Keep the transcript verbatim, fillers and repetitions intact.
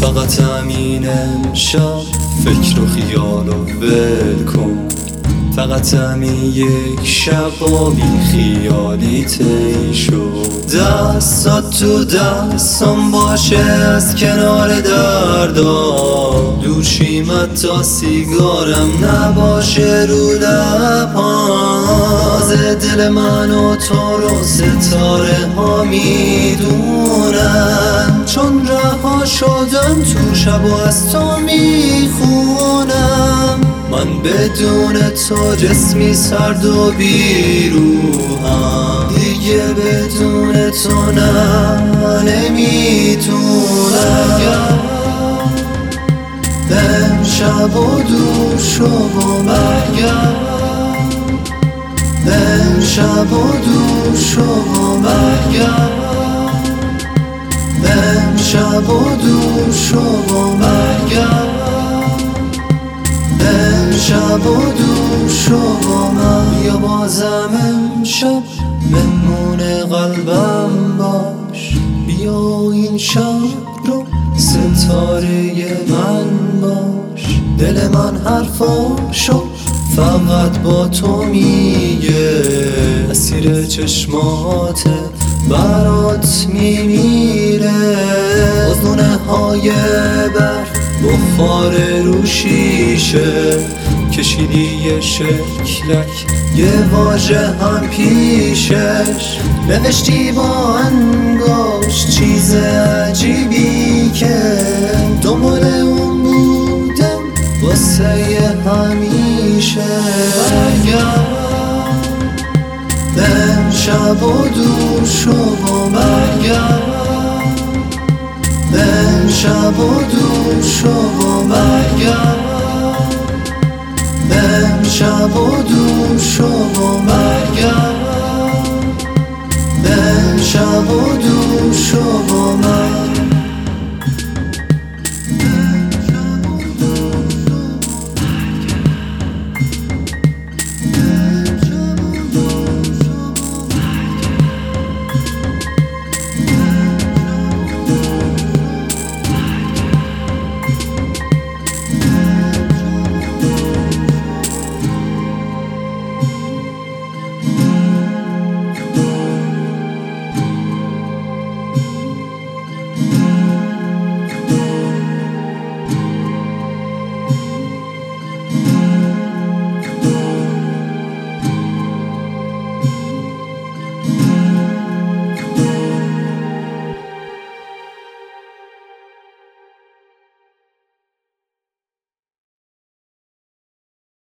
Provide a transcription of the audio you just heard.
فقط همین امشب فکر و خیال و ول کن. فقط همین یک شب با بی خیالی طی شد. دستات تو دستم باشه از کنار دردا، دوشیمت تا سیگارم نباشه رو لبان. دل من و تو رو ستاره ها میدونن، چون رها شدم تو شب و از تو میخونم. من بدون تو جسمی سرد و بیروحم، دیگه بدون تو نه نمیتونم. امشب و دور شو و برگرد، امشب و دور شو و برگرد، امشب و دور شو و برگرد، امشب و دور شو و من. بیا بازم امشب مهمون قلبم باش، بیا این شب رو ستاره من باش. دل من حرفاشو فقط با تو میگه، اسیر چشمات برات میمیره. آزدونه های برف بخار رو شیشه، کشیدی یه شکلک یه واژه هم پیشش. نوشتی با انگشت چیز عجیبی که دنبال اون بودم واسه همیشه. برگرد امشب و دور شو و برگرد، امشب و دور شو و برگرد، امشب و دور شو و برگرد، امشب و دور شو و برگرد.